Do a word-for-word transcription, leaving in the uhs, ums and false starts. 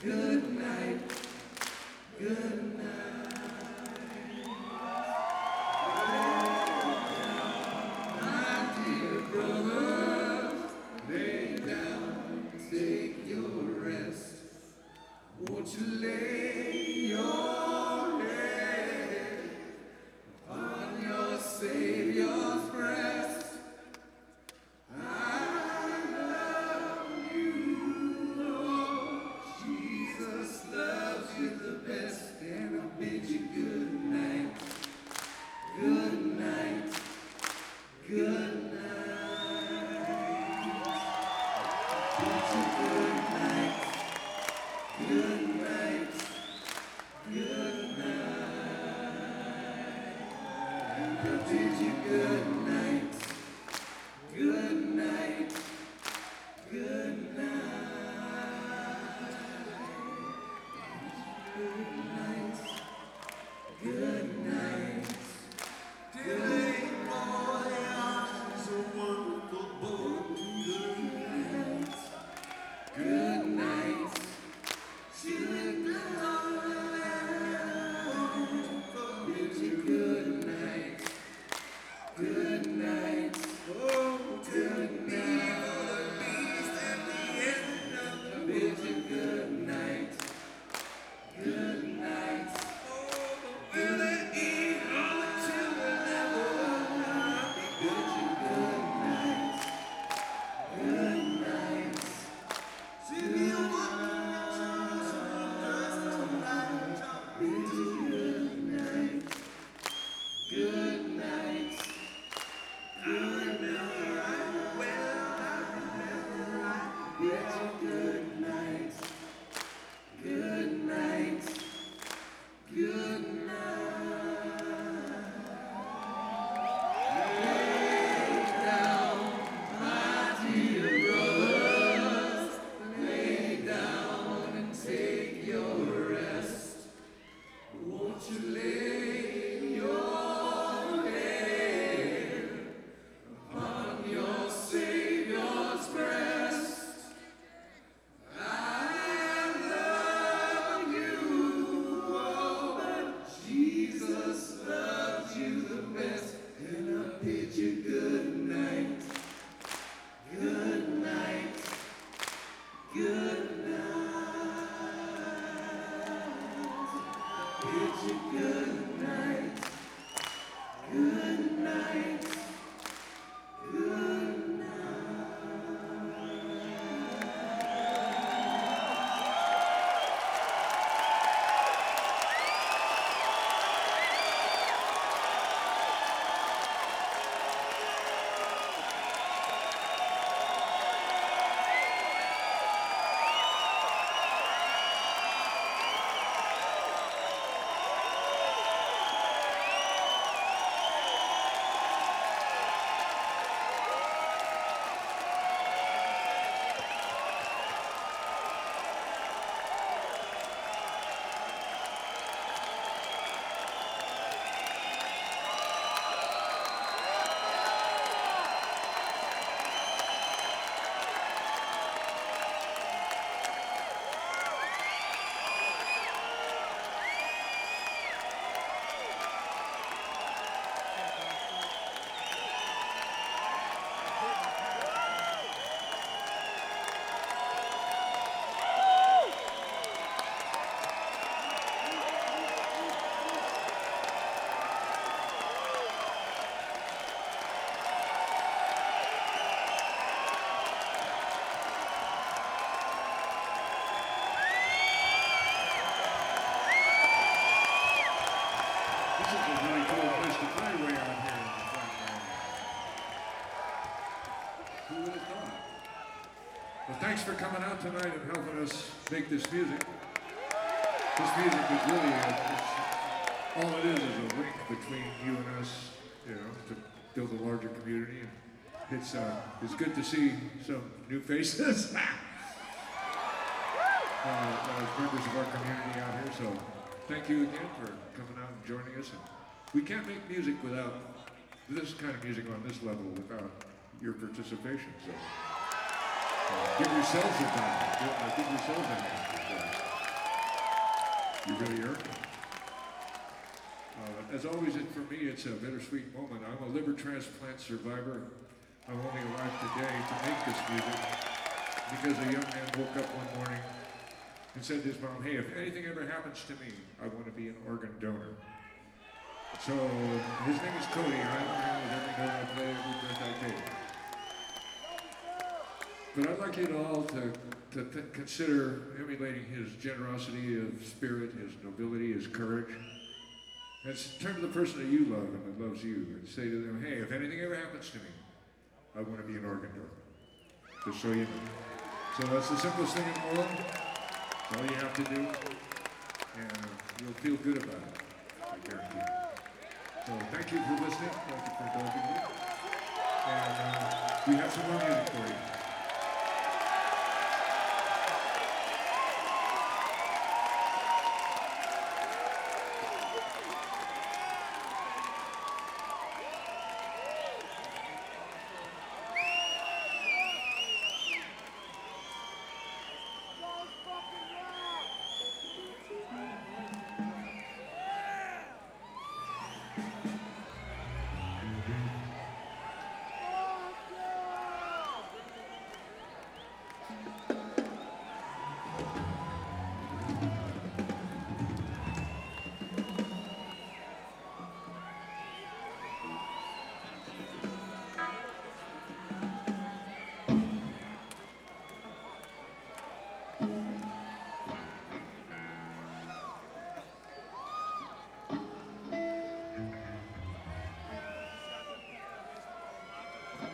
Well, thanks for coming out tonight and helping us make this music. This music is really, a, it's, all it is is a link between you and us, you know, to build a larger community. And it's, uh, it's good to see some new faces. uh, uh, members of our community out here, so thank you again for coming out and joining us. And we can't make music without this kind of music on this level without your participation. So uh, give yourselves a time. Give, uh, give yourselves a hand. You really earned it. Uh, as always, it, for me, it's a bittersweet moment. I'm a liver transplant survivor. I'm only alive today to make this music because a young man woke up one morning and said to his mom, hey, if anything ever happens to me, I want to be an organ donor. So his name is Cody. I'm the man with every note I play, every breath I take. But I'd like you to all to, to th- consider emulating his generosity of spirit, his nobility, his courage. And turn to the person that you love and that loves you and say to them, hey, if anything ever happens to me, I want to be an organ donor. Just so you know. So that's the simplest thing in the world. That's all you have to do. And you'll feel good about it. I guarantee you. So thank you for listening. Thank you for indulging me. And uh, we have some more music for you.